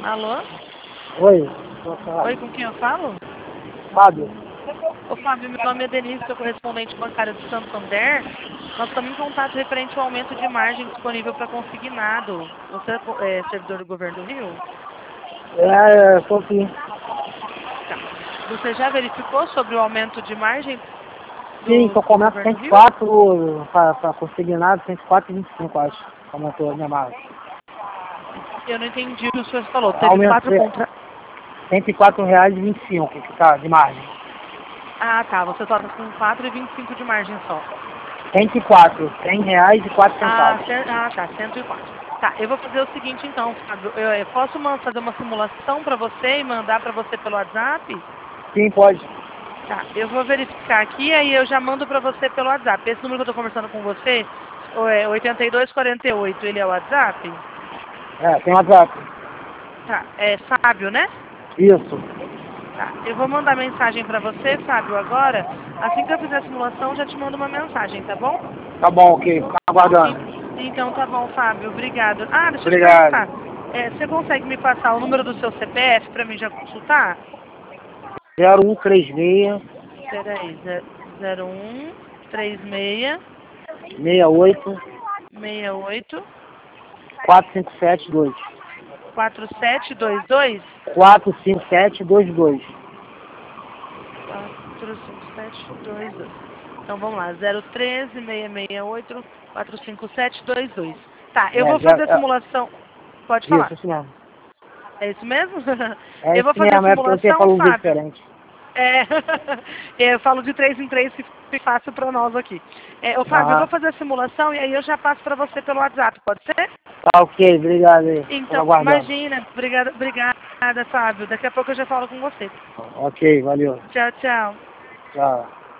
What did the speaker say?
Alô? Oi, Oi, com quem eu falo? Fábio. Ô Fábio, meu nome é Denise, sou correspondente bancário do Santander. Nós estamos em contato referente ao aumento de margem disponível para consignado. Você é servidor do Governo do Rio? Sou sim. Tá. Você já verificou sobre o aumento de margem Sim, tô do comendo Governo do Rio? 104 para consignado, 104,25 acho. Aumentou a minha margem. Eu não entendi o que o senhor falou. Teve Aumento 4 contra... R$104,25 que tá de margem. Ah, tá. Você só está com 4,25 de margem só. 104, R$100,04. Tá. 104. Tá, eu vou fazer o seguinte então, Fábio. Eu posso fazer uma simulação para você e mandar para você pelo WhatsApp? Sim, pode. Tá, eu vou verificar aqui, aí eu já mando para você pelo WhatsApp. Esse número que eu estou conversando com você, é 8248, ele é o WhatsApp? Tem WhatsApp. Tá, é Fábio, né? Isso. Tá, eu vou mandar mensagem para você, Fábio, agora. Assim que eu fizer a simulação, eu já te mando uma mensagem, tá bom? Tá bom, ok. Fica aguardando. Então tá bom, Fábio, obrigado. Ah, deixa eu te Obrigado. perguntar. Você consegue me passar o número do seu CPF para mim já consultar? 0136 Peraí, 0136 68 68 4572. 4722 45722. 45722. Então vamos lá, 013 668 45722. Tá, eu vou fazer a simulação. Pode falar. Isso mesmo. É isso mesmo? É Eu isso vou fazer a mesmo, é porque você simulação, falou um jeito Fábio. diferente. É, eu falo de 3 em 3 que fica fácil para nós aqui. Ô Fábio, eu vou Aham. fazer a simulação e aí eu já passo para você pelo WhatsApp, pode ser? Tá ok, obrigado aí. Tô Então, aguardando. imagina, obrigada, Fábio. Daqui a pouco eu já falo com você. Ok, valeu. Tchau, tchau. Tchau.